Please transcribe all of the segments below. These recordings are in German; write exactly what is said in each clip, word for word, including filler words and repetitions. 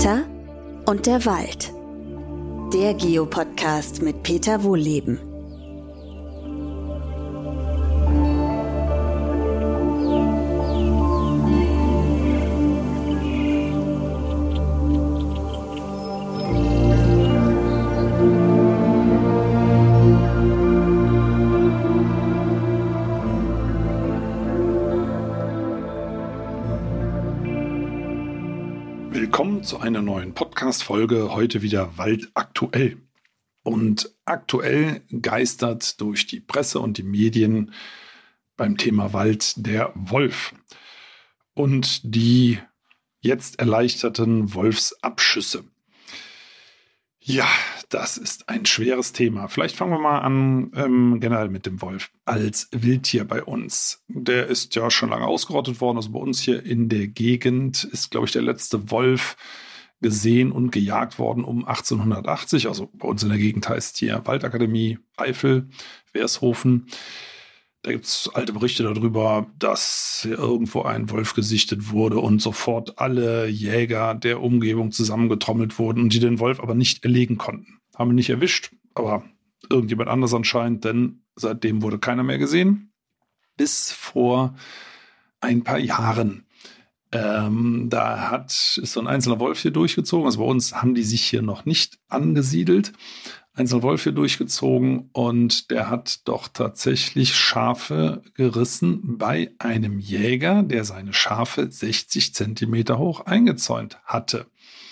Peter und der Wald. Der Geopodcast mit Peter Wohlleben. Willkommen zu einer neuen Podcast-Folge, heute wieder Wald aktuell. Und aktuell geistert durch die Presse und die Medien beim Thema Wald der Wolf und die jetzt erleichterten Wolfsabschüsse. Ja, das ist ein schweres Thema. Vielleicht fangen wir mal an ähm, generell mit dem Wolf als Wildtier bei uns. Der ist ja schon lange ausgerottet worden. Also bei uns hier in der Gegend ist, glaube ich, der letzte Wolf gesehen und gejagt worden um achtzehnhundertachtzig. Also bei uns in der Gegend heißt hier Waldakademie Eifel, Wershofen. Da gibt es alte Berichte darüber, dass irgendwo ein Wolf gesichtet wurde und sofort alle Jäger der Umgebung zusammengetrommelt wurden und die den Wolf aber nicht erlegen konnten. Haben ihn nicht erwischt, aber irgendjemand anders anscheinend, denn seitdem wurde keiner mehr gesehen. Bis vor ein paar Jahren. Ähm, da hat, ist so ein einzelner Wolf hier durchgezogen. Also bei uns haben die sich hier noch nicht angesiedelt. Einzelner Wolf hier durchgezogen und der hat doch tatsächlich Schafe gerissen bei einem Jäger, der seine Schafe sechzig Zentimeter hoch eingezäunt hatte.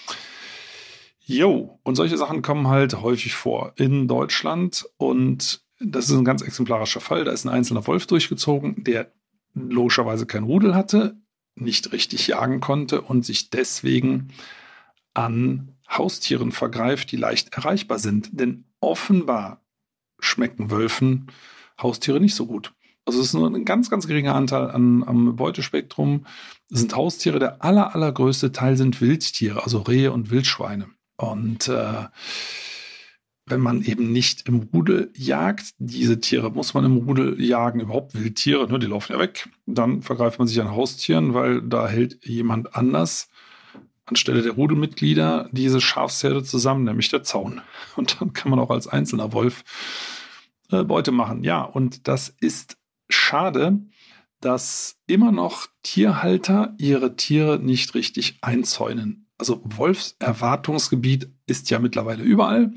Jo, und solche Sachen kommen halt häufig vor in Deutschland und das ist ein ganz exemplarischer Fall. Da ist ein einzelner Wolf durchgezogen, der logischerweise kein Rudel hatte, nicht richtig jagen konnte und sich deswegen an Haustieren vergreift, die leicht erreichbar sind. Denn offenbar schmecken Wölfen Haustiere nicht so gut. Also es ist nur ein ganz, ganz geringer Anteil an, am Beutespektrum. Es sind Haustiere, der aller, allergrößte Teil sind Wildtiere, also Rehe und Wildschweine. Und äh, wenn man eben nicht im Rudel jagt, diese Tiere muss man im Rudel jagen, überhaupt Wildtiere, ne, die laufen ja weg, dann vergreift man sich an Haustieren, weil da hält jemand anders anstelle der Rudelmitglieder diese Schafsherde zusammen, nämlich der Zaun. Und dann kann man auch als einzelner Wolf äh, Beute machen. Ja, und das ist schade, dass immer noch Tierhalter ihre Tiere nicht richtig einzäunen. Also Wolfserwartungsgebiet ist ja mittlerweile überall.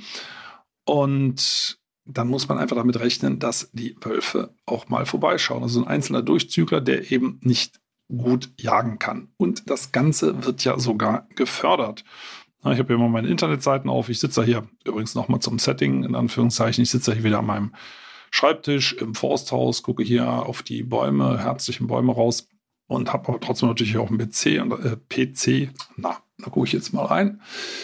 Und dann muss man einfach damit rechnen, dass die Wölfe auch mal vorbeischauen. Also ein einzelner Durchzügler, der eben nicht gut jagen kann. Und das Ganze wird ja sogar gefördert. Ich habe hier mal meine Internetseiten auf. Ich sitze hier übrigens nochmal zum Setting, in Anführungszeichen. Ich sitze hier wieder an meinem Schreibtisch im Forsthaus, gucke hier auf die Bäume, herzlichen Bäume raus und habe aber trotzdem natürlich auch einen P C. Und, äh, P C. Na, da gucke ich jetzt mal rein.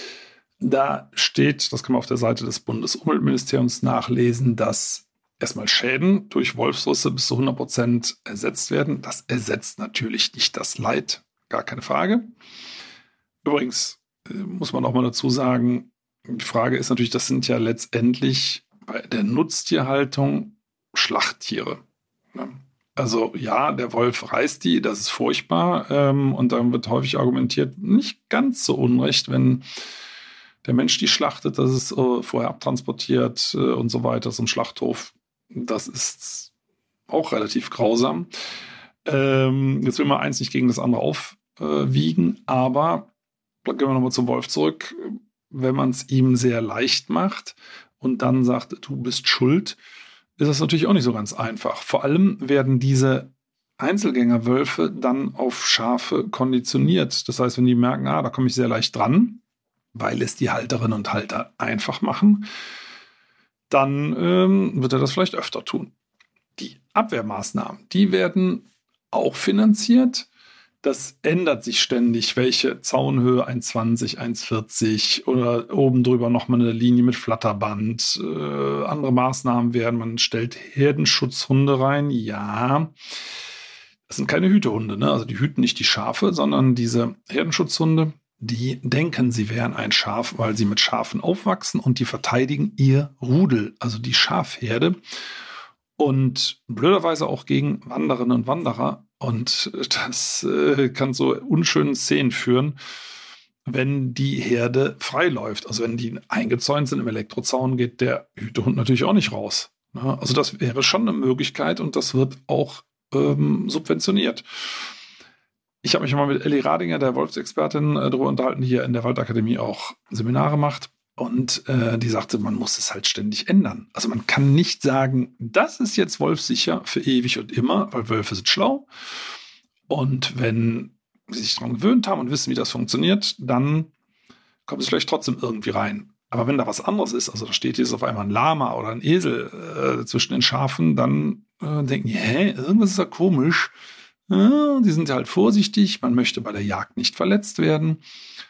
Da steht, das kann man auf der Seite des Bundesumweltministeriums nachlesen, dass erstmal Schäden durch Wolfsrisse bis zu hundert Prozent ersetzt werden. Das ersetzt natürlich nicht das Leid, gar keine Frage. Übrigens äh, muss man auch mal dazu sagen, die Frage ist natürlich, das sind ja letztendlich bei der Nutztierhaltung Schlachttiere. Ne? Also ja, der Wolf reißt die, das ist furchtbar. Ähm, und dann wird häufig argumentiert, nicht ganz so unrecht, wenn der Mensch die schlachtet, das ist äh, vorher abtransportiert äh, und so weiter, so ein Schlachthof. Das ist auch relativ grausam. Ähm, jetzt will man eins nicht gegen das andere aufwiegen, äh, aber gehen wir nochmal zum Wolf zurück. Wenn man es ihm sehr leicht macht und dann sagt, du bist schuld, ist das natürlich auch nicht so ganz einfach. Vor allem werden diese Einzelgängerwölfe dann auf Schafe konditioniert. Das heißt, wenn die merken, ah, da komme ich sehr leicht dran, weil es die Halterinnen und Halter einfach machen, dann ähm, wird er das vielleicht öfter tun. Die Abwehrmaßnahmen, die werden auch finanziert. Das ändert sich ständig, welche Zaunhöhe eins Komma zwanzig, eins Komma vierzig oder oben drüber nochmal eine Linie mit Flatterband. Äh, andere Maßnahmen werden, man stellt Herdenschutzhunde rein. Ja, das sind keine Hütehunde, ne? Also die hüten nicht die Schafe, sondern diese Herdenschutzhunde, die denken, sie wären ein Schaf, weil sie mit Schafen aufwachsen und die verteidigen ihr Rudel, also die Schafherde. Und blöderweise auch gegen Wanderinnen und Wanderer. Und das äh, kann zu unschönen Szenen führen. wenn die Herde frei läuft. Also wenn die eingezäunt sind im Elektrozaun, geht der Hütehund natürlich auch nicht raus. Also das wäre schon eine Möglichkeit und das wird auch ähm, subventioniert. Ich habe mich mal mit Elli Radinger, der Wolfsexpertin, äh, darüber unterhalten, die hier in der Waldakademie auch Seminare macht. Und äh, die sagte, man muss es halt ständig ändern. Also man kann nicht sagen, das ist jetzt wolfsicher für ewig und immer, weil Wölfe sind schlau. Und wenn sie sich daran gewöhnt haben und wissen, wie das funktioniert, dann kommt es vielleicht trotzdem irgendwie rein. Aber wenn da was anderes ist, also da steht jetzt auf einmal ein Lama oder ein Esel äh, zwischen den Schafen, dann äh, denken die, hä, irgendwas ist da komisch. Ja, die sind halt vorsichtig, man möchte bei der Jagd nicht verletzt werden.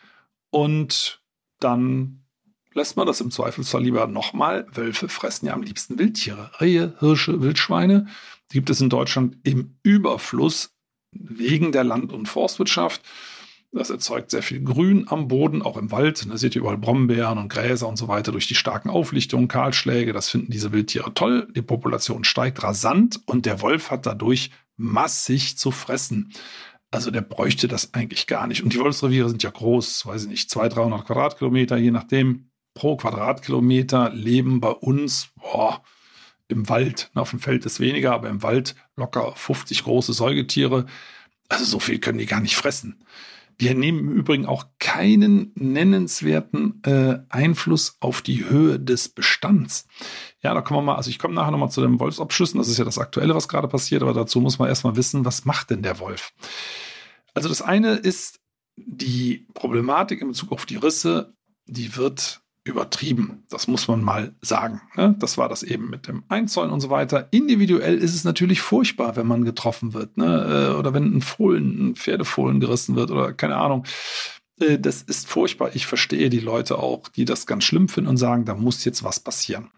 Und dann lässt man das im Zweifelsfall lieber nochmal. Wölfe fressen ja am liebsten Wildtiere. Rehe, Hirsche, Wildschweine. Die gibt es in Deutschland im Überfluss wegen der Land- und Forstwirtschaft. Das erzeugt sehr viel Grün am Boden, auch im Wald. Da seht ihr überall Brombeeren und Gräser und so weiter durch die starken Auflichtungen, Kahlschläge. Das finden diese Wildtiere toll. Die Population steigt rasant und der Wolf hat dadurch massig zu fressen. Also der bräuchte das eigentlich gar nicht. Und die Wolfsreviere sind ja groß, weiß ich nicht, zweihundert, dreihundert Quadratkilometer, je nachdem. Pro Quadratkilometer leben bei uns boah, im Wald. Auf dem Feld ist weniger, aber im Wald locker fünfzig große Säugetiere. Also so viel können die gar nicht fressen. Die nehmen im Übrigen auch keinen nennenswerten äh, Einfluss auf die Höhe des Bestands. Ja, da kommen wir mal, also ich komme nachher nochmal zu den Wolfsabschüssen, das ist ja das Aktuelle, was gerade passiert, aber dazu muss man erstmal wissen, was macht denn der Wolf? Also das eine ist die Problematik in Bezug auf die Risse, die wird übertrieben. Das muss man mal sagen. Ne? Das war das eben mit dem Einzäunen und so weiter. Individuell ist es natürlich furchtbar, wenn man getroffen wird. Ne? Oder wenn ein Fohlen, ein Pferdefohlen gerissen wird oder keine Ahnung. Das ist furchtbar. Ich verstehe die Leute auch, die das ganz schlimm finden und sagen, da muss jetzt was passieren.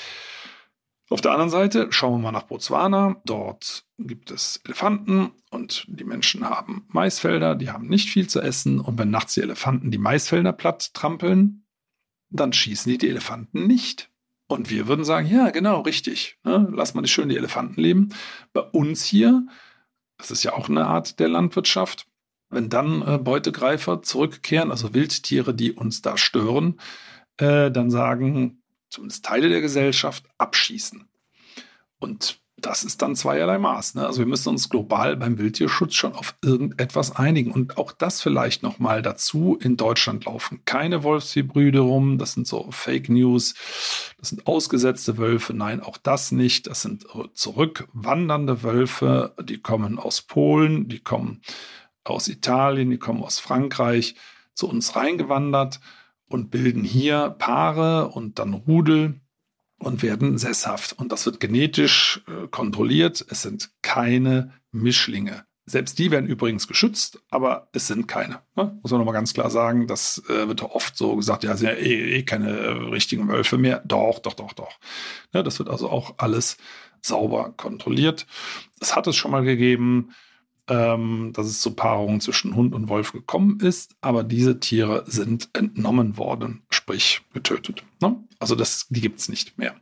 Auf der anderen Seite schauen wir mal nach Botswana. Dort gibt es Elefanten und die Menschen haben Maisfelder. Die haben nicht viel zu essen. Und wenn nachts die Elefanten die Maisfelder platt trampeln, dann schießen die die Elefanten nicht. Und wir würden sagen, ja, genau, richtig. Ne? Lass mal schön die Elefanten leben. Bei uns hier, das ist ja auch eine Art der Landwirtschaft, wenn dann äh, Beutegreifer zurückkehren, also Wildtiere, die uns da stören, äh, dann sagen zumindest Teile der Gesellschaft abschießen. Und das ist dann zweierlei Maß. Ne? Also wir müssen uns global beim Wildtierschutz schon auf irgendetwas einigen. Und auch das vielleicht nochmal dazu. In Deutschland laufen keine Wolfshybride rum. Das sind so Fake News. Das sind ausgesetzte Wölfe. Nein, auch das nicht. Das sind zurückwandernde Wölfe. Die kommen aus Polen, die kommen aus Italien, die kommen aus Frankreich zu uns reingewandert und bilden hier Paare und dann Rudel und werden sesshaft. Und das wird genetisch äh, kontrolliert. Es sind keine Mischlinge. Selbst die werden übrigens geschützt, aber es sind keine. Ne? Muss man nochmal ganz klar sagen, das äh, wird oft so gesagt, ja, sind ja eh, eh keine äh, richtigen Wölfe mehr. Doch, doch, doch, doch. Ne? Das wird also auch alles sauber kontrolliert. Es hat es schon mal gegeben, ähm, dass es zu Paarungen zwischen Hund und Wolf gekommen ist, aber diese Tiere sind entnommen worden, sprich getötet. Ne? Also das, die gibt es nicht mehr.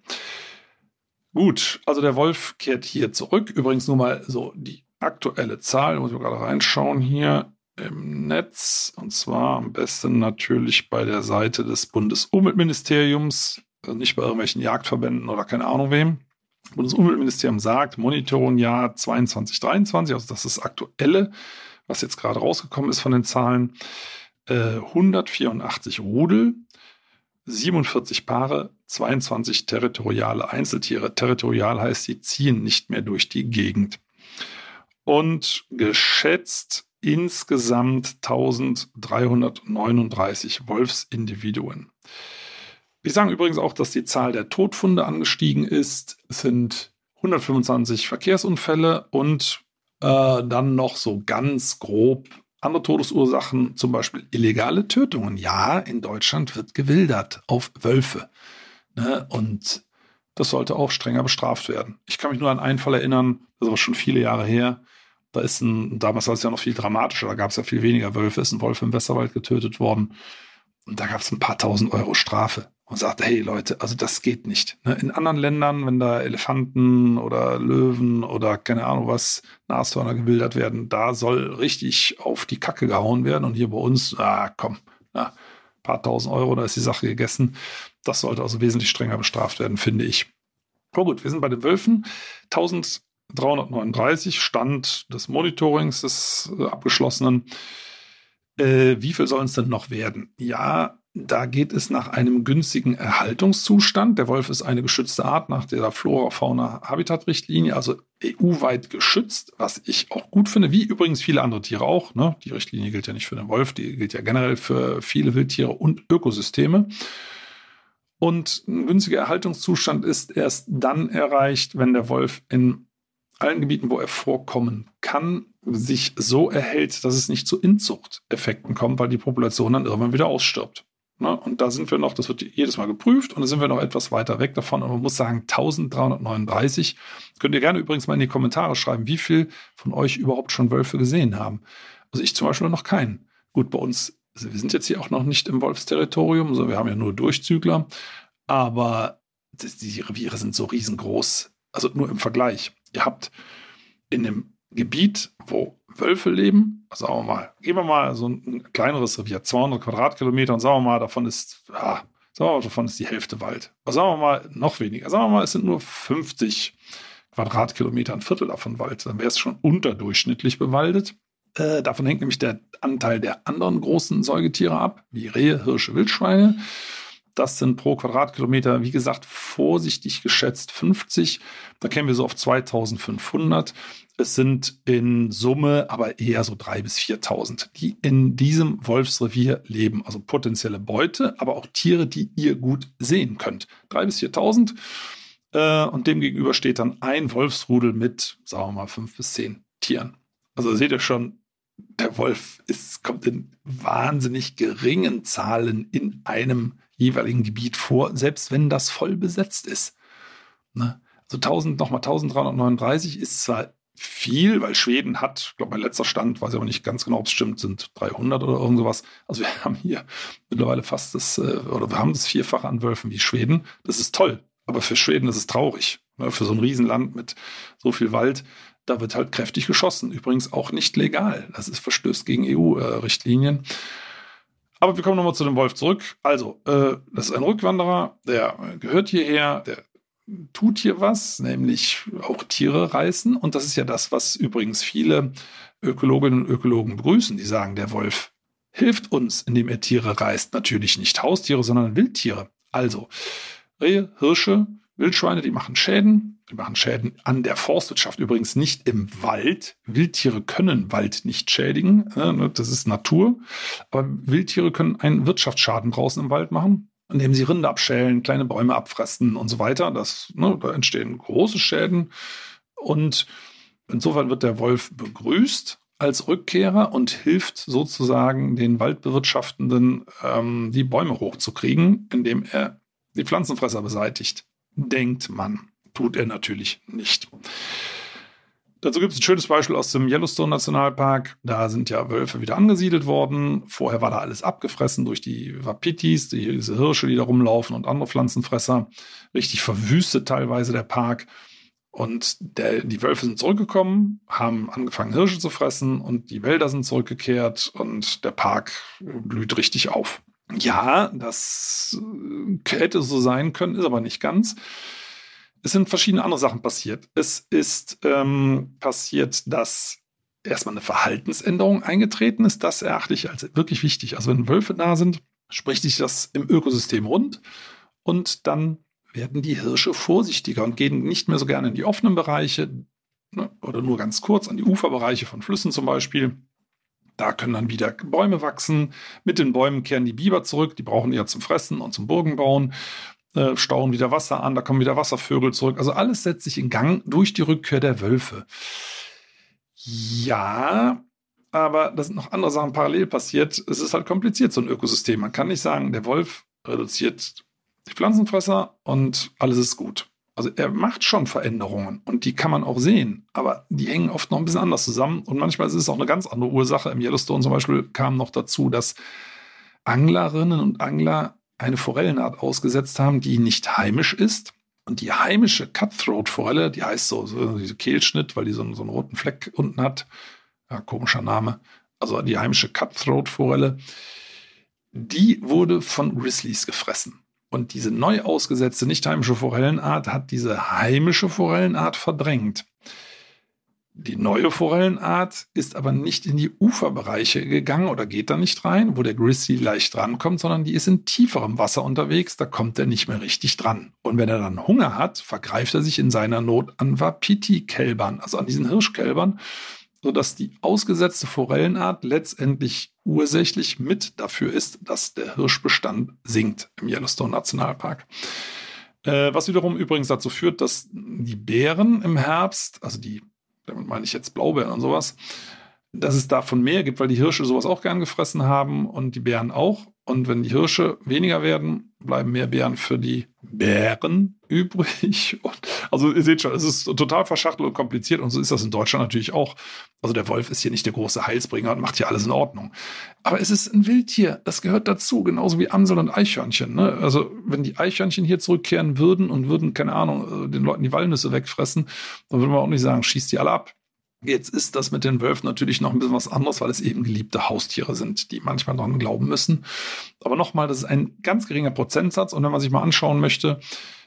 Gut, also der Wolf kehrt hier zurück. Übrigens nur mal so die aktuelle Zahl, muss ich gerade reinschauen hier im Netz. Und zwar am besten natürlich bei der Seite des Bundesumweltministeriums, also nicht bei irgendwelchen Jagdverbänden oder keine Ahnung wem. Das Bundesumweltministerium sagt, Monitoringjahr zweiundzwanzig dreiundzwanzig, also das ist das Aktuelle, was jetzt gerade rausgekommen ist von den Zahlen, äh, hundertvierundachtzig Rudel, siebenundvierzig Paare, zweiundzwanzig territoriale Einzeltiere. Territorial heißt, sie ziehen nicht mehr durch die Gegend. Und geschätzt insgesamt eintausenddreihundertneununddreißig Wolfsindividuen. Wir sagen übrigens auch, dass die Zahl der Todfunde angestiegen ist. Es sind hundertfünfundzwanzig Verkehrsunfälle und äh, dann noch so ganz grob andere Todesursachen, zum Beispiel illegale Tötungen. Ja, in Deutschland wird gewildert auf Wölfe. Ne? Und das sollte auch strenger bestraft werden. Ich kann mich nur an einen Fall erinnern, das ist aber schon viele Jahre her. Da ist ein, damals war es ja noch viel dramatischer, da gab es ja viel weniger Wölfe, ist ein Wolf im Westerwald getötet worden. Und da gab es ein paar tausend Euro Strafe. Und sagte, hey Leute, also das geht nicht. In anderen Ländern, wenn da Elefanten oder Löwen oder keine Ahnung was, Nashörner gewildert werden, da soll richtig auf die Kacke gehauen werden. Und hier bei uns, ah komm, na, ein paar tausend Euro, da ist die Sache gegessen. Das sollte also wesentlich strenger bestraft werden, finde ich. Aber gut, wir sind bei den Wölfen. eintausenddreihundertneununddreißig Stand des Monitorings des äh, abgeschlossenen. Äh, wie viel sollen es denn noch werden? Ja, da geht es nach einem günstigen Erhaltungszustand. Der Wolf ist eine geschützte Art nach der Flora-Fauna-Habitat-Richtlinie, also E U-weit geschützt, was ich auch gut finde, wie übrigens viele andere Tiere auch. Ne? Die Richtlinie gilt ja nicht für den Wolf, die gilt ja generell für viele Wildtiere und Ökosysteme. Und ein günstiger Erhaltungszustand ist erst dann erreicht, wenn der Wolf in allen Gebieten, wo er vorkommen kann, sich so erhält, dass es nicht zu Inzuchteffekten kommt, weil die Population dann irgendwann wieder ausstirbt. Ne? Und da sind wir noch, das wird jedes Mal geprüft und da sind wir noch etwas weiter weg davon. Und man muss sagen, eintausenddreihundertneununddreißig. Könnt ihr gerne übrigens mal in die Kommentare schreiben, wie viel von euch überhaupt schon Wölfe gesehen haben. Also ich zum Beispiel noch keinen. Gut, bei uns, also wir sind jetzt hier auch noch nicht im Wolfsterritorium, also wir haben ja nur Durchzügler, aber das, die Reviere sind so riesengroß. Also nur im Vergleich. Ihr habt in dem Gebiet, wo Wölfe leben, sagen wir mal, gehen wir mal so ein kleineres Revier, zweihundert Quadratkilometer und sagen wir mal, davon ist, ja, sagen wir mal, davon ist die Hälfte Wald. Aber sagen wir mal, noch weniger. Sagen wir mal, es sind nur fünfzig Quadratkilometer, ein Viertel davon Wald. Dann wäre es schon unterdurchschnittlich bewaldet. Äh, davon hängt nämlich der Anteil der anderen großen Säugetiere ab, wie Rehe, Hirsche, Wildschweine. Das sind pro Quadratkilometer, wie gesagt, vorsichtig geschätzt fünfzig. Da kämen wir so auf zweitausendfünfhundert. Es sind in Summe aber eher so dreitausend bis viertausend, die in diesem Wolfsrevier leben. Also potenzielle Beute, aber auch Tiere, die ihr gut sehen könnt. dreitausend bis viertausend. Äh, und dem gegenüber steht dann ein Wolfsrudel mit, sagen wir mal, fünf bis zehn Tieren. Also seht ihr schon, der Wolf ist, kommt in wahnsinnig geringen Zahlen in einem jeweiligen Gebiet vor, selbst wenn das voll besetzt ist. Ne? Also tausend, nochmal eintausenddreihundertneununddreißig ist zwar viel, weil Schweden hat, ich glaube mein letzter Stand, weiß ich aber nicht ganz genau, ob es stimmt, sind dreihundert oder irgend sowas. Also wir haben hier mittlerweile fast das, oder wir haben das Vierfache an Wölfen wie Schweden. Das ist toll, aber für Schweden ist es traurig. Ne? Für so ein Riesenland mit so viel Wald, da wird halt kräftig geschossen. Übrigens auch nicht legal. Das ist verstößt gegen E U-Richtlinien. Aber wir kommen nochmal zu dem Wolf zurück. Also, äh, das ist ein Rückwanderer, der gehört hierher, der tut hier was, nämlich auch Tiere reißen. Und das ist ja das, was übrigens viele Ökologinnen und Ökologen begrüßen. Die sagen, der Wolf hilft uns, indem er Tiere reißt. Natürlich nicht Haustiere, sondern Wildtiere. Also, Rehe, Hirsche, Wildschweine, die machen Schäden. Die machen Schäden an der Forstwirtschaft, übrigens nicht im Wald. Wildtiere können Wald nicht schädigen, das ist Natur. Aber Wildtiere können einen Wirtschaftsschaden draußen im Wald machen, indem sie Rinde abschälen, kleine Bäume abfressen und so weiter. Das, ne, da entstehen große Schäden. Und insofern wird der Wolf begrüßt als Rückkehrer und hilft sozusagen den Waldbewirtschaftenden, ähm, die Bäume hochzukriegen, indem er die Pflanzenfresser beseitigt. Denkt man. Tut er natürlich nicht. Dazu gibt es ein schönes Beispiel aus dem Yellowstone-Nationalpark. Da sind ja Wölfe wieder angesiedelt worden. Vorher war da alles abgefressen durch die Wapitis, die, diese Hirsche, die da rumlaufen und andere Pflanzenfresser. Richtig verwüstet teilweise der Park. Und der, die Wölfe sind zurückgekommen, haben angefangen Hirsche zu fressen und die Wälder sind zurückgekehrt und der Park blüht richtig auf. Ja, das hätte so sein können, ist aber nicht ganz. Es sind verschiedene andere Sachen passiert. Es ist ähm, passiert, dass erstmal eine Verhaltensänderung eingetreten ist. Das erachte ich als wirklich wichtig. Also wenn Wölfe da sind, spricht sich das im Ökosystem rund und dann werden die Hirsche vorsichtiger und gehen nicht mehr so gerne in die offenen Bereiche, ne, oder nur ganz kurz an die Uferbereiche von Flüssen zum Beispiel. Da können dann wieder Bäume wachsen. Mit den Bäumen kehren die Biber zurück. Die brauchen die ja zum Fressen und zum Burgenbauen. Äh, stauen wieder Wasser an, da kommen wieder Wasservögel zurück. Also alles setzt sich in Gang durch die Rückkehr der Wölfe. Ja, aber da sind noch andere Sachen parallel passiert. Es ist halt kompliziert, so ein Ökosystem. Man kann nicht sagen, der Wolf reduziert die Pflanzenfresser und alles ist gut. Also er macht schon Veränderungen und die kann man auch sehen, aber die hängen oft noch ein bisschen anders zusammen und manchmal ist es auch eine ganz andere Ursache. Im Yellowstone zum Beispiel kam noch dazu, dass Anglerinnen und Angler eine Forellenart ausgesetzt haben, die nicht heimisch ist. Und die heimische Cutthroat-Forelle, die heißt so, so diese Kehlschnitt, weil die so einen, so einen roten Fleck unten hat. Ja, komischer Name. Also die heimische Cutthroat-Forelle, die wurde von Grizzlies gefressen. Und diese neu ausgesetzte, nicht heimische Forellenart hat diese heimische Forellenart verdrängt. Die neue Forellenart ist aber nicht in die Uferbereiche gegangen oder geht da nicht rein, wo der Grizzly leicht drankommt, sondern die ist in tieferem Wasser unterwegs, da kommt er nicht mehr richtig dran. Und wenn er dann Hunger hat, vergreift er sich in seiner Not an Wapiti-Kälbern, also an diesen Hirschkälbern, sodass die ausgesetzte Forellenart letztendlich ursächlich mit dafür ist, dass der Hirschbestand sinkt im Yellowstone Nationalpark. Äh, was wiederum übrigens dazu führt, dass die Bären im Herbst, also die, damit meine ich jetzt Blaubeeren und sowas, dass es davon mehr gibt, weil die Hirsche sowas auch gern gefressen haben und die Bären auch. Und wenn die Hirsche weniger werden, bleiben mehr Bären für die Bären übrig. Und also ihr seht schon, es ist total verschachtelt und kompliziert und so ist das in Deutschland natürlich auch. Also der Wolf ist hier nicht der große Heilsbringer und macht hier alles in Ordnung. Aber es ist ein Wildtier, das gehört dazu, genauso wie Amsel und Eichhörnchen. Ne? Also wenn die Eichhörnchen hier zurückkehren würden und würden, keine Ahnung, den Leuten die Walnüsse wegfressen, dann würde man auch nicht sagen, schießt die alle ab. Jetzt ist das mit den Wölfen natürlich noch ein bisschen was anderes, weil es eben geliebte Haustiere sind, die manchmal daran glauben müssen. Aber nochmal, das ist ein ganz geringer Prozentsatz. Und wenn man sich mal anschauen möchte,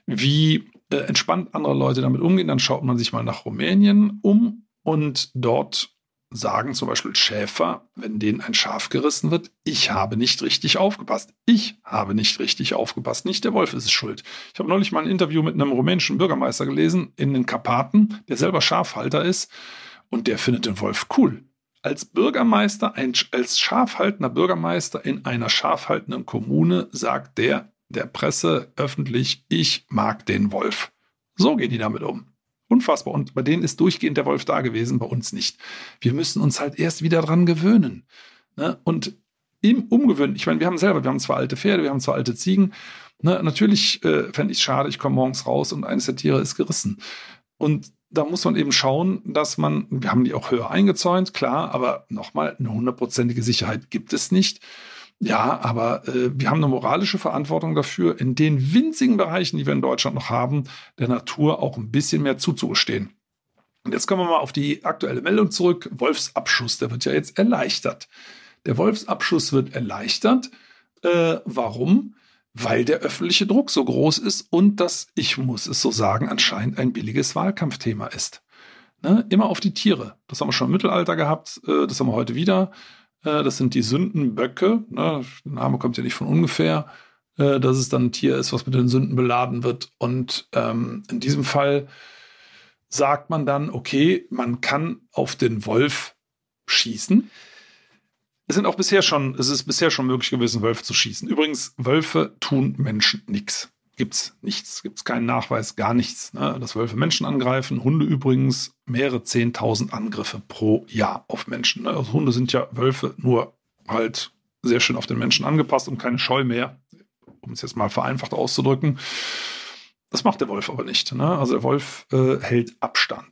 wie äh, entspannt andere Leute damit umgehen, dann schaut man sich mal nach Rumänien um. Und dort sagen zum Beispiel Schäfer, wenn denen ein Schaf gerissen wird, ich habe nicht richtig aufgepasst. Ich habe nicht richtig aufgepasst. Nicht der Wolf ist es schuld. Ich habe neulich mal ein Interview mit einem rumänischen Bürgermeister gelesen in den Karpaten, der selber Schafhalter ist. Und der findet den Wolf cool. Als Bürgermeister, ein, als schafhaltender Bürgermeister in einer schafhaltenden Kommune sagt der der Presse öffentlich, ich mag den Wolf. So gehen die damit um. Unfassbar. Und bei denen ist durchgehend der Wolf da gewesen, bei uns nicht. Wir müssen uns halt erst wieder dran gewöhnen. Ne? Und im Umgewöhnen, ich meine, wir haben selber, wir haben zwar alte Pferde, wir haben zwar alte Ziegen. Ne? Natürlich äh, fände ich es schade, ich komme morgens raus und eines der Tiere ist gerissen. Und da muss man eben schauen, dass man, wir haben die auch höher eingezäunt, klar, aber nochmal, eine hundertprozentige Sicherheit gibt es nicht. Ja, aber äh, wir haben eine moralische Verantwortung dafür, in den winzigen Bereichen, die wir in Deutschland noch haben, der Natur auch ein bisschen mehr zuzugestehen. Und jetzt kommen wir mal auf die aktuelle Meldung zurück. Wolfsabschuss, der wird ja jetzt erleichtert. Der Wolfsabschuss wird erleichtert. Äh, warum? Weil der öffentliche Druck so groß ist und das, ich muss es so sagen, anscheinend ein billiges Wahlkampfthema ist. Ne? Immer auf die Tiere. Das haben wir schon im Mittelalter gehabt, äh, das haben wir heute wieder. Äh, das sind die Sündenböcke. Ne? Der Name kommt ja nicht von ungefähr. Äh, dass es dann ein Tier ist, was mit den Sünden beladen wird. Und ähm, in diesem Fall sagt man dann, okay, man kann auf den Wolf schießen. Es sind auch bisher schon, es ist bisher schon möglich gewesen, Wölfe zu schießen. Übrigens, Wölfe tun Menschen nichts. Gibt's nichts. Gibt's keinen Nachweis, gar nichts. Ne? Dass Wölfe Menschen angreifen. Hunde übrigens mehrere zehntausend Angriffe pro Jahr auf Menschen. Ne? Also Hunde sind ja Wölfe, nur halt sehr schön auf den Menschen angepasst und keine Scheu mehr. Um es jetzt mal vereinfacht auszudrücken. Das macht der Wolf aber nicht. Ne? Also der Wolf äh, hält Abstand.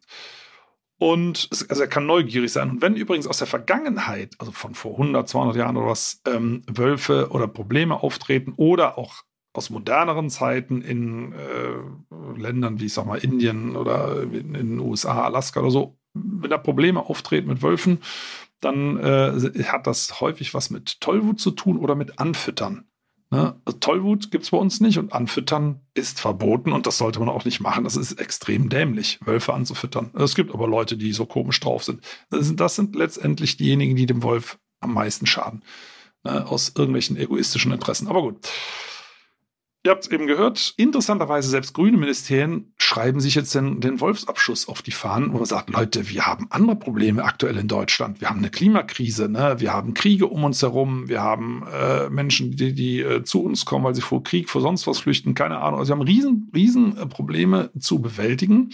Und es, also er kann neugierig sein. Und wenn übrigens aus der Vergangenheit, also von vor hundert, zweihundert Jahren oder was, ähm, Wölfe oder Probleme auftreten oder auch aus moderneren Zeiten in äh, Ländern wie, ich sag mal, Indien oder in, in den U S A, Alaska oder so, wenn da Probleme auftreten mit Wölfen, dann äh, hat das häufig was mit Tollwut zu tun oder mit Anfüttern. Ne? Also Tollwut gibt es bei uns nicht und Anfüttern ist verboten und das sollte man auch nicht machen. Das ist extrem dämlich, Wölfe anzufüttern. Es gibt aber Leute, die so komisch drauf sind. Das sind, das sind letztendlich diejenigen, die dem Wolf am meisten schaden. Ne? Aus irgendwelchen egoistischen Interessen. Aber gut. Ihr habt es eben gehört, interessanterweise selbst grüne Ministerien schreiben sich jetzt den, den Wolfsabschuss auf die Fahnen, wo man sagt, Leute, wir haben andere Probleme aktuell in Deutschland. Wir haben eine Klimakrise, ne? Wir haben Kriege um uns herum, wir haben äh, Menschen, die, die äh, zu uns kommen, weil sie vor Krieg, vor sonst was flüchten, keine Ahnung. Also wir haben riesen, riesen äh, Probleme zu bewältigen.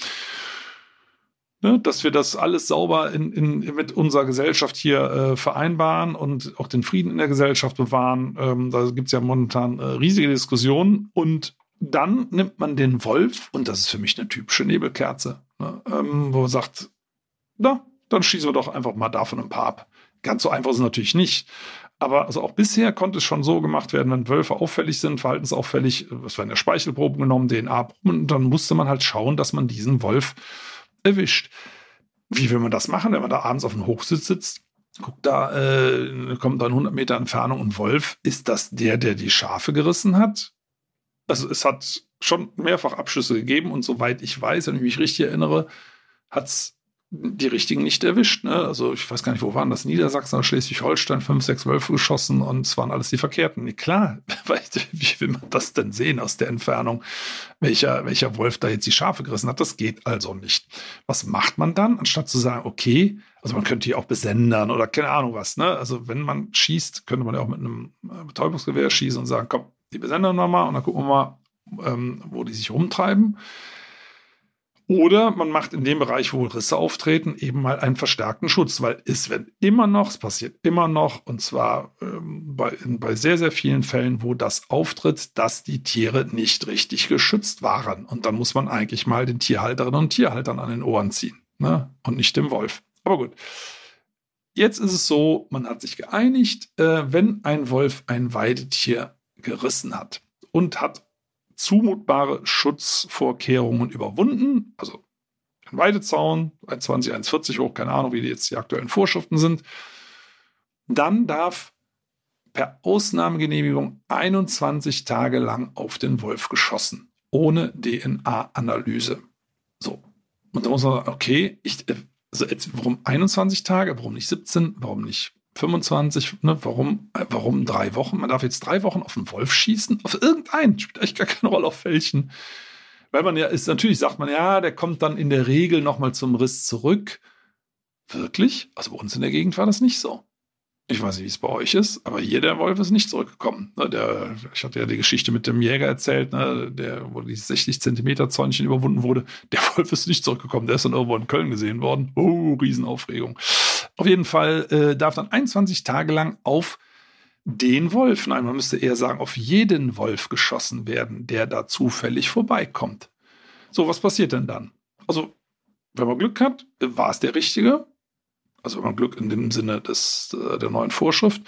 Ne, dass wir das alles sauber in, in, mit unserer Gesellschaft hier äh, vereinbaren und auch den Frieden in der Gesellschaft bewahren. Ähm, da gibt es ja momentan äh, riesige Diskussionen. Und dann nimmt man den Wolf, und das ist für mich eine typische Nebelkerze, ne, ähm, wo man sagt, na, dann schießen wir doch einfach mal davon ein paar ab. Ganz so einfach ist es natürlich nicht. Aber also auch bisher konnte es schon so gemacht werden, wenn Wölfe auffällig sind, verhaltensauffällig, es werden ja Speichelproben genommen, D N A-Proben, und dann musste man halt schauen, dass man diesen Wolf erwischt. Wie will man das machen, wenn man da abends auf dem Hochsitz sitzt guck da, äh, kommt dann hundert Meter Entfernung ein Wolf. Ist das der, der die Schafe gerissen hat? Also es hat schon mehrfach Abschüsse gegeben und soweit ich weiß, wenn ich mich richtig erinnere, hat es die richtigen nicht erwischt. Ne? Also ich weiß gar nicht, wo waren das? Niedersachsen oder Schleswig-Holstein, fünf, sechs Wölfe geschossen und es waren alles die Verkehrten. Nee, klar, wie will man das denn sehen aus der Entfernung, welcher, welcher Wolf da jetzt die Schafe gerissen hat? Das geht also nicht. Was macht man dann, anstatt zu sagen, okay, also man könnte hier auch besendern oder keine Ahnung was. Ne? Also wenn man schießt, könnte man ja auch mit einem Betäubungsgewehr schießen und sagen, komm, die besendern wir mal und dann gucken wir mal, ähm, wo die sich rumtreiben. Oder man macht in dem Bereich, wo Risse auftreten, eben mal einen verstärkten Schutz, weil es wird immer noch, es passiert immer noch, und zwar ähm, bei, bei sehr, sehr vielen Fällen, wo das auftritt, dass die Tiere nicht richtig geschützt waren. Und dann muss man eigentlich mal den Tierhalterinnen und Tierhaltern an den Ohren ziehen, ne? Und nicht dem Wolf. Aber gut. Jetzt ist es so, man hat sich geeinigt, äh, wenn ein Wolf ein Weidetier gerissen hat und hat zumutbare Schutzvorkehrungen überwunden, also ein Weidezaun, eins Komma zwanzig, eins Komma vierzig hoch, keine Ahnung, wie jetzt die aktuellen Vorschriften sind, dann darf per Ausnahmegenehmigung einundzwanzig Tage lang auf den Wolf geschossen, ohne D N A-Analyse. So. Und da muss man sagen, okay, ich, also jetzt, warum einundzwanzig Tage, warum nicht siebzehn, warum nicht fünfundzwanzig, ne? Warum, äh, warum drei Wochen? Man darf jetzt drei Wochen auf einen Wolf schießen? Auf irgendeinen, spielt eigentlich gar keine Rolle, auf welchen. Weil man ja ist, natürlich sagt man, ja, der kommt dann in der Regel nochmal zum Riss zurück. Wirklich? Also bei uns in der Gegend war das nicht so. Ich weiß nicht, wie es bei euch ist, aber hier der Wolf ist nicht zurückgekommen. Ne, der, ich hatte ja die Geschichte mit dem Jäger erzählt, ne, der, wo die sechzig Zentimeter Zäunchen überwunden wurde. Der Wolf ist nicht zurückgekommen. Der ist dann irgendwo in Köln gesehen worden. Oh, Riesenaufregung. Auf jeden Fall äh, darf dann einundzwanzig Tage lang auf den Wolf, nein, man müsste eher sagen, auf jeden Wolf geschossen werden, der da zufällig vorbeikommt. So, was passiert denn dann? Also, wenn man Glück hat, war es der Richtige. Also, wenn man Glück in dem Sinne des, äh, der neuen Vorschrift.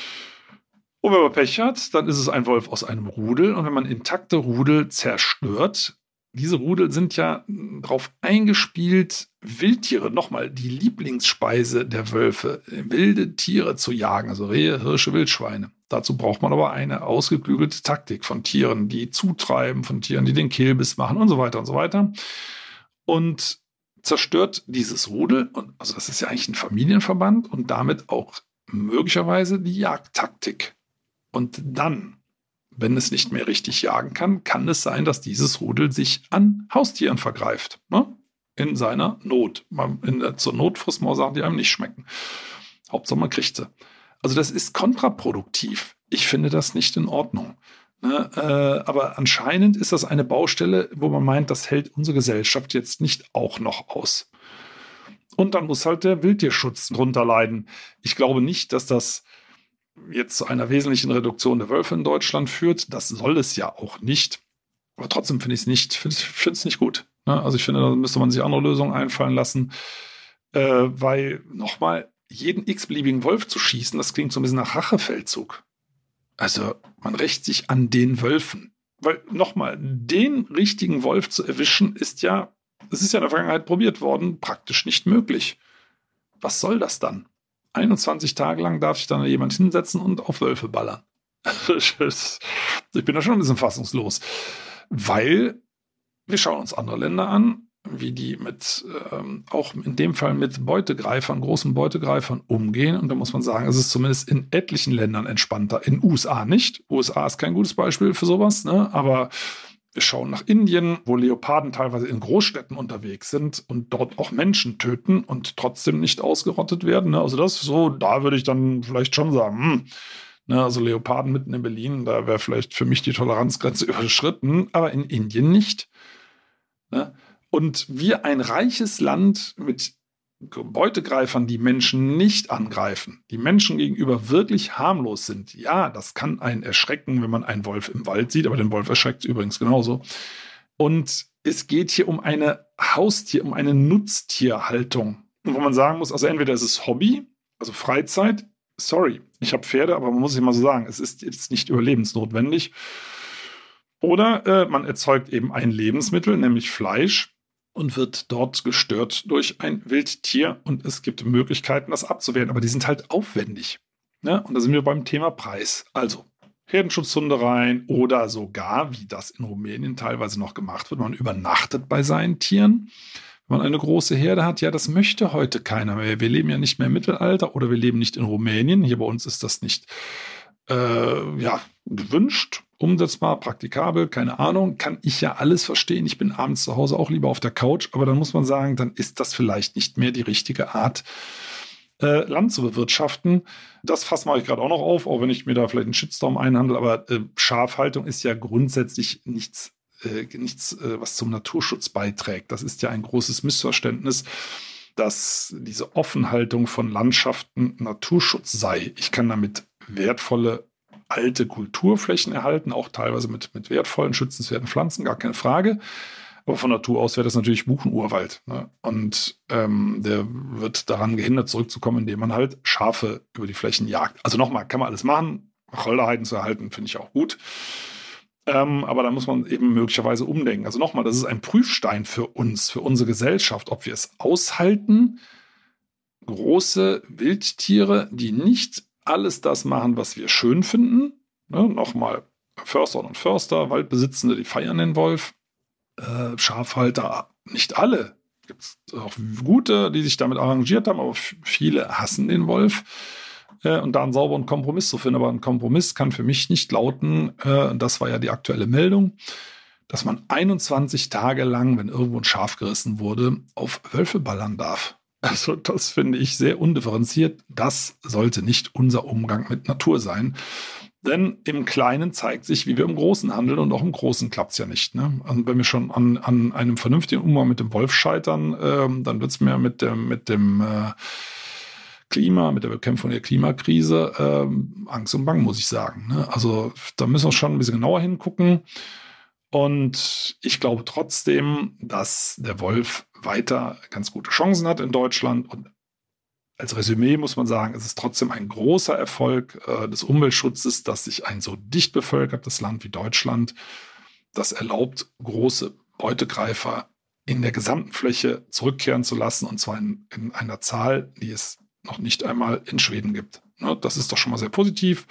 Und wenn man Pech hat, dann ist es ein Wolf aus einem Rudel. Und wenn man intakte Rudel zerstört, diese Rudel sind ja darauf eingespielt, Wildtiere, nochmal die Lieblingsspeise der Wölfe, wilde Tiere zu jagen, also Rehe, Hirsche, Wildschweine. Dazu braucht man aber eine ausgeklügelte Taktik von Tieren, die zutreiben, von Tieren, die den Kehlbiss machen und so weiter und so weiter. Und zerstört dieses Rudel, und also das ist ja eigentlich ein Familienverband und damit auch möglicherweise die Jagdtaktik. Und dann, wenn es nicht mehr richtig jagen kann, kann es sein, dass dieses Rudel sich an Haustieren vergreift. Ne? In seiner Not. In der, zur Not frisst man Sachen, die einem nicht schmecken. Hauptsache man kriegt sie. Also das ist kontraproduktiv. Ich finde das nicht in Ordnung. Ne? Äh, aber anscheinend ist das eine Baustelle, wo man meint, das hält unsere Gesellschaft jetzt nicht auch noch aus. Und dann muss halt der Wildtierschutz drunter leiden. Ich glaube nicht, dass das jetzt zu einer wesentlichen Reduktion der Wölfe in Deutschland führt. Das soll es ja auch nicht. Aber trotzdem finde ich es nicht, finde find es nicht gut. Ne? Also ich finde, da müsste man sich andere Lösungen einfallen lassen. Äh, weil nochmal, jeden x-beliebigen Wolf zu schießen, das klingt so ein bisschen nach Rachefeldzug. Also man rächt sich an den Wölfen. Weil nochmal, den richtigen Wolf zu erwischen, ist ja, das ist ja in der Vergangenheit probiert worden, praktisch nicht möglich. Was soll das dann? einundzwanzig Tage lang darf sich dann jemand hinsetzen und auf Wölfe ballern. Ich bin da schon ein bisschen fassungslos. Weil wir schauen uns andere Länder an, wie die mit, ähm, auch in dem Fall mit Beutegreifern, großen Beutegreifern umgehen. Und da muss man sagen, es ist zumindest in etlichen Ländern entspannter. In U S A nicht. U S A ist kein gutes Beispiel für sowas, ne? Aber wir schauen nach Indien, wo Leoparden teilweise in Großstädten unterwegs sind und dort auch Menschen töten und trotzdem nicht ausgerottet werden. Ne? Also das so, da würde ich dann vielleicht schon sagen, hm, ne, also Leoparden mitten in Berlin, da wäre vielleicht für mich die Toleranzgrenze überschritten, aber in Indien nicht. Ne? Und wir ein reiches Land mit Beutegreifern, die Menschen nicht angreifen, die Menschen gegenüber wirklich harmlos sind. Ja, das kann einen erschrecken, wenn man einen Wolf im Wald sieht, aber den Wolf erschreckt es übrigens genauso. Und es geht hier um eine Haustier, um eine Nutztierhaltung. Und wo man sagen muss, also entweder ist es Hobby, also Freizeit, sorry, ich habe Pferde, aber man muss sich mal so sagen, es ist jetzt nicht überlebensnotwendig. Oder äh, man erzeugt eben ein Lebensmittel, nämlich Fleisch, und wird dort gestört durch ein Wildtier und es gibt Möglichkeiten, das abzuwehren, aber die sind halt aufwendig. Ne? Und da sind wir beim Thema Preis. Also Herdenschutzhunde rein oder sogar, wie das in Rumänien teilweise noch gemacht wird, man übernachtet bei seinen Tieren. Wenn man eine große Herde hat, ja, das möchte heute keiner mehr. Wir leben ja nicht mehr im Mittelalter oder wir leben nicht in Rumänien. Hier bei uns ist das nicht äh, ja, gewünscht, umsetzbar, praktikabel, keine Ahnung. Kann ich ja alles verstehen. Ich bin abends zu Hause auch lieber auf der Couch, aber dann muss man sagen, dann ist das vielleicht nicht mehr die richtige Art, äh, Land zu bewirtschaften. Das Fass mache ich gerade auch noch auf, auch wenn ich mir da vielleicht einen Shitstorm einhandle, aber äh, Schafhaltung ist ja grundsätzlich nichts Äh, nichts, äh, was zum Naturschutz beiträgt. Das ist ja ein großes Missverständnis, dass diese Offenhaltung von Landschaften Naturschutz sei. Ich kann damit wertvolle alte Kulturflächen erhalten, auch teilweise mit, mit wertvollen, schützenswerten Pflanzen, gar keine Frage. Aber von Natur aus wäre das natürlich Buchenurwald. Ne? Und ähm, der wird daran gehindert, zurückzukommen, indem man halt Schafe über die Flächen jagt. Also nochmal, kann man alles machen. Wacholderheiden zu erhalten, finde ich auch gut. Ähm, aber da muss man eben möglicherweise umdenken. Also nochmal, das ist ein Prüfstein für uns, für unsere Gesellschaft, ob wir es aushalten, große Wildtiere, die nicht alles das machen, was wir schön finden. Ne? Nochmal, Förster und Förster, Waldbesitzende, die feiern den Wolf. Äh, Schafhalter, nicht alle. Es gibt auch gute, die sich damit arrangiert haben, aber f- viele hassen den Wolf. Und da einen sauberen Kompromiss zu finden. Aber ein Kompromiss kann für mich nicht lauten, äh, das war ja die aktuelle Meldung, dass man einundzwanzig Tage lang, wenn irgendwo ein Schaf gerissen wurde, auf Wölfe ballern darf. Also das finde ich sehr undifferenziert. Das sollte nicht unser Umgang mit Natur sein. Denn im Kleinen zeigt sich, wie wir im Großen handeln und auch im Großen klappt es ja nicht. Ne? Also wenn wir schon an, an einem vernünftigen Umgang mit dem Wolf scheitern, äh, dann wird es mir mit dem, mit dem äh, Klima, mit der Bekämpfung der Klimakrise, ähm, Angst und Bang, muss ich sagen. Ne? Also da müssen wir schon ein bisschen genauer hingucken. Und ich glaube trotzdem, dass der Wolf weiter ganz gute Chancen hat in Deutschland. Und als Resümee muss man sagen, es ist trotzdem ein großer Erfolg äh, des Umweltschutzes, dass sich ein so dicht bevölkertes Land wie Deutschland das erlaubt, große Beutegreifer in der gesamten Fläche zurückkehren zu lassen. Und zwar in, in einer Zahl, die es noch nicht einmal in Schweden gibt. Ne, das ist doch schon mal sehr positiv.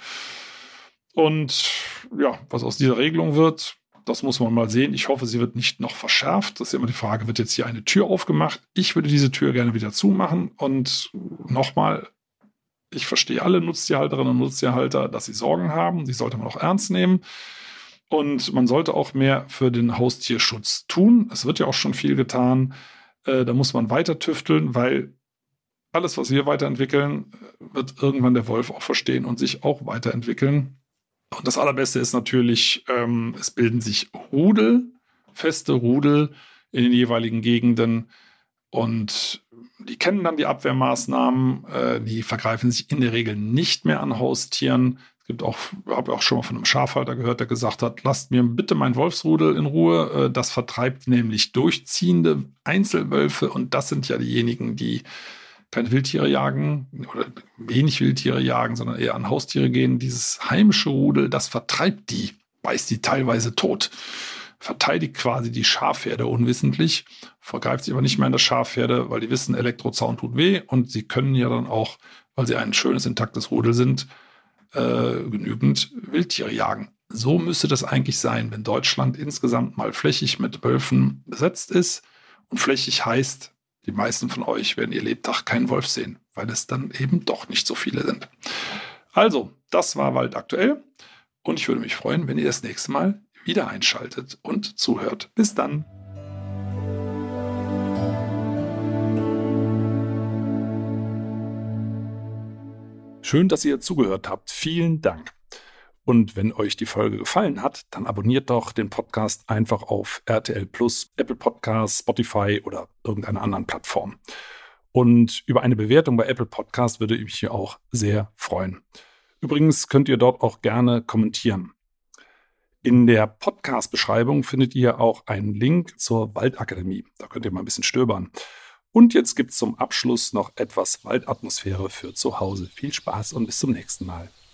Und ja, was aus dieser Regelung wird, das muss man mal sehen. Ich hoffe, sie wird nicht noch verschärft. Das ist immer die Frage, wird jetzt hier eine Tür aufgemacht? Ich würde diese Tür gerne wieder zumachen. Und nochmal, ich verstehe alle Nutztierhalterinnen und Nutztierhalter, dass sie Sorgen haben. Die sollte man auch ernst nehmen. Und man sollte auch mehr für den Haustierschutz tun. Es wird ja auch schon viel getan. Äh, da muss man weiter tüfteln, weil alles, was wir weiterentwickeln, wird irgendwann der Wolf auch verstehen und sich auch weiterentwickeln. Und das Allerbeste ist natürlich, ähm, es bilden sich Rudel, feste Rudel in den jeweiligen Gegenden. Und die kennen dann die Abwehrmaßnahmen. Äh, die vergreifen sich in der Regel nicht mehr an Haustieren. Es gibt auch, habe auch schon mal von einem Schafhalter gehört, der gesagt hat, lasst mir bitte mein Wolfsrudel in Ruhe. Äh, das vertreibt nämlich durchziehende Einzelwölfe. Und das sind ja diejenigen, die keine Wildtiere jagen oder wenig Wildtiere jagen, sondern eher an Haustiere gehen. Dieses heimische Rudel, das vertreibt die, beißt die teilweise tot, verteidigt quasi die Schafherde unwissentlich, vergreift sich aber nicht mehr in der Schafherde, weil die wissen, Elektrozaun tut weh und sie können ja dann auch, weil sie ein schönes, intaktes Rudel sind, äh, genügend Wildtiere jagen. So müsste das eigentlich sein, wenn Deutschland insgesamt mal flächig mit Wölfen besetzt ist. Und flächig heißt, die meisten von euch werden ihr Lebtag keinen Wolf sehen, weil es dann eben doch nicht so viele sind. Also, das war Wald aktuell und ich würde mich freuen, wenn ihr das nächste Mal wieder einschaltet und zuhört. Bis dann. Schön, dass ihr zugehört habt. Vielen Dank. Und wenn euch die Folge gefallen hat, dann abonniert doch den Podcast einfach auf R T L Plus, Apple Podcasts, Spotify oder irgendeiner anderen Plattform. Und über eine Bewertung bei Apple Podcasts würde ich mich auch sehr freuen. Übrigens könnt ihr dort auch gerne kommentieren. In der Podcast-Beschreibung findet ihr auch einen Link zur Waldakademie. Da könnt ihr mal ein bisschen stöbern. Und jetzt gibt es zum Abschluss noch etwas Waldatmosphäre für zu Hause. Viel Spaß und bis zum nächsten Mal.